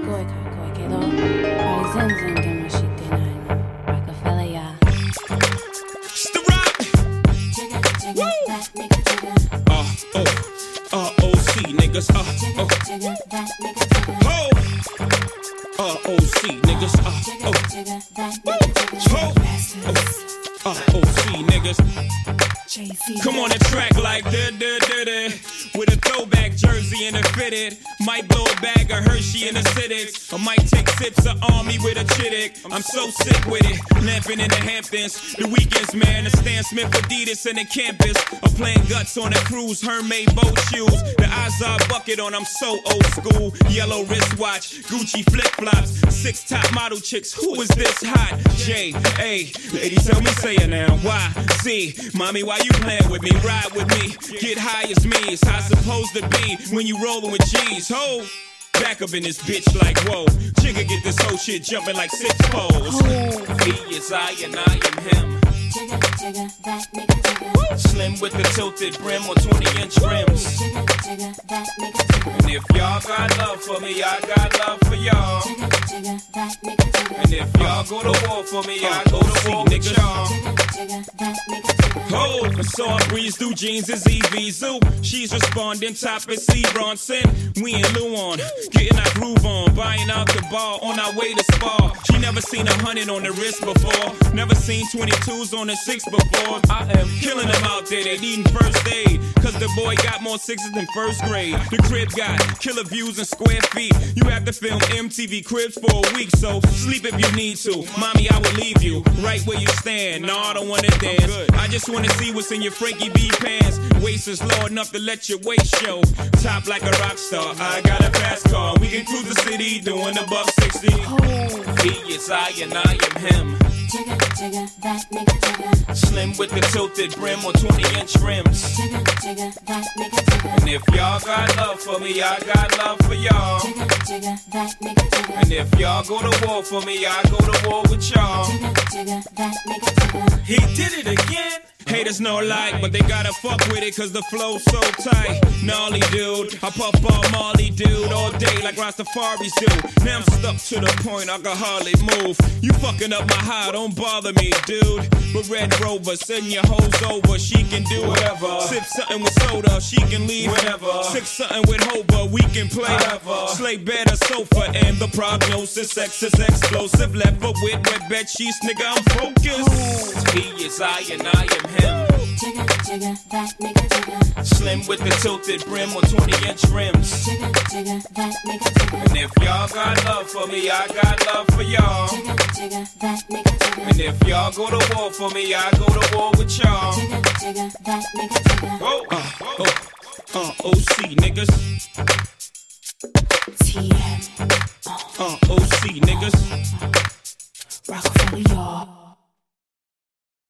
갈고이 걔도 발센센 게맛있대 나는 Rockefeller. It's the rock. ROC niggas. ROC niggas. ROC niggas. Come on the track like da-da-da-da. With a throwback jersey and a fitted. Might blow a bag of Hershey in the Civics. I might take sips of Army with a chittick. I'm so sick with it. Lamping in the Hamptons. The weekends, man. The Stan Smith Adidas and the campus. I'm playing guts on a cruise. Hermaid boat shoes. The Azar bucket on. I'm so old school. Yellow wristwatch. Gucci flip-flops. 6 top model chicks. Who is this hot? J.A. Ladies, tell me, say it now. Y.C. Mommy, why you playing with me? Ride with me. Get high as me. It's how it's supposed to be when you rolling with G's. Ho! Back up in this bitch like whoa. Jigga get this whole shit jumping like 6 poles. He is I and I am him. Slim with the tilted brim or 20-inch rims. And if y'all got love for me, I got love for y'all. And if y'all go to war for me, I go to war with y'all. Oh, I saw her breeze through jeans is Evie Zoo. She's responding, top is C. Bronson. We in Luan, getting our groove on. Buying out the bar on our way to Spa. She never seen 100 on the wrist before. Never seen 22s on the 6 before. I am killing them out there, they needing first aid. Cause the boy got more 6s than first grade. The crib got killer views and square feet. You have to film MTV Cribs for a week, so sleep if you need to. Mommy, I will leave you right where you stand. No, I don't wanna dance. I just wanna see what's in your Frankie B pants. Waist is low enough to let your waist show. Top like a rock star. I got a fast car. We can cruise the city doing above 60. He is I and I am him. Slim with the tilted brim or 20-inch rims. And if y'all got love for me, I got love for y'all. And if y'all go to war for me, I go to war with y'all. He did it again. Haters no like, but they gotta fuck with it cause the flow's so tight. Gnarly dude, I puff on Marley dude all day like Rastafari's do. Now I'm stuck to the point I can hardly move. You fucking up my high, don't bother me, dude. But Red Rover, send your hoes over, she can do whatever. Sip something with soda, she can leave whenever. Sip something with Hoba, we can play whatever. Slay better sofa and the prognosis, sex is explosive. Left foot with wet bed sheets, nigga, I'm focused. He is I and I am him. Slim with the tilted brim or 20-inch rims. And if y'all got love for me, I got love for y'all. And if y'all go to war for me, I go to war with y'all. OC niggas. TM. OC niggas. Rockefeller, y'all.